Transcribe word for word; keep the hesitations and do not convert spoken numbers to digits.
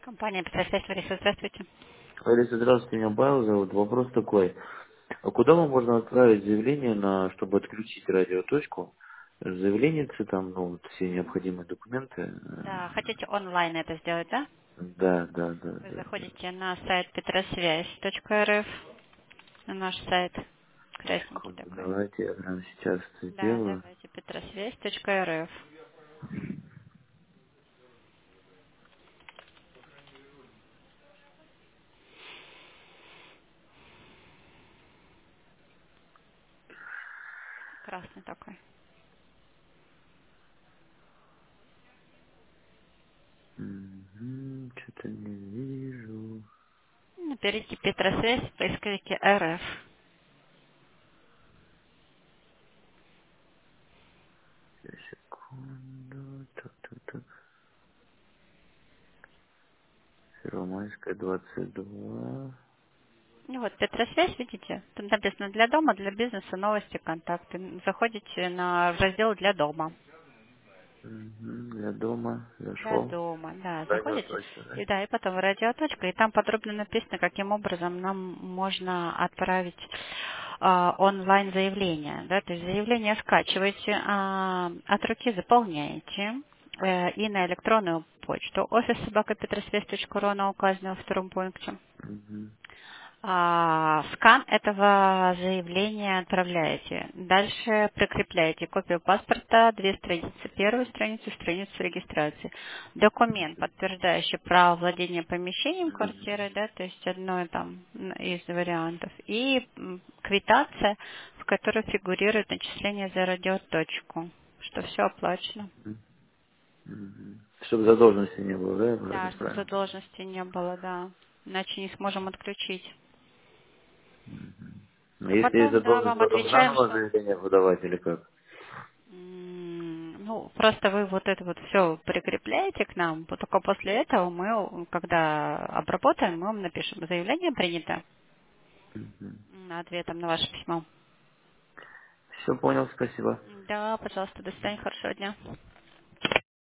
Компания «Петросвязь», Лариса, здравствуйте. Лариса, здравствуйте, меня Павел зовут. Вопрос такой. А куда вам можно отправить заявление, на, чтобы отключить радиоточку? Заявление, там, ну, вот все необходимые документы. Да, э, хотите онлайн это сделать, да? Да, да, да, Вы да, да. заходите на сайт петросвязь точка эр эф, на наш сайт, красненький Секунду, такой. давайте я прямо сейчас это Да, сделаю. давайте петросвязь точка эр эф. Красный такой. Что-то не вижу. Наберите «Петросвязь» в поисковике эр эф. Сейчас, секунду. Так, так, так. Первомайская, двадцать два. Ну вот, «Петросвязь», видите? Тут написано «Для дома», «Для бизнеса», «Новости», «Контакты». Заходите на раздел «Для дома». Угу, я дома Для зашел. дома, да, заходите, Радиоточка, да? и да, и потом радиоточка, и там подробно написано, каким образом нам можно отправить а, онлайн заявление, да, то есть заявление скачиваете, а, от руки заполняете э, и на электронную почту офис собака петросвязь точка ру на указанном во втором пункте. Угу. А, скан этого заявления отправляете. Дальше прикрепляете копию паспорта, две страницы. Первую страницу, страницу регистрации. Документ, подтверждающий право владения помещением квартиры, да, то есть одно там из вариантов. И м, квитанция, в которой фигурирует начисление за радиоточку, что все оплачено. Мгм. Чтобы задолженности не было, да, я Да, правильно чтобы правильно? задолженности не было, да. Иначе не сможем отключить. Но А если есть потом, да, задолженность, вам потом отвечаем, заново что заявление выдавать или как? м, ну, просто вы вот это вот все прикрепляете к нам, вот только после этого мы, когда обработаем, мы вам напишем заявление принято Мгм. м, ответом на ваше письмо. Все понял, спасибо. Да, пожалуйста, до свидания, хорошего дня.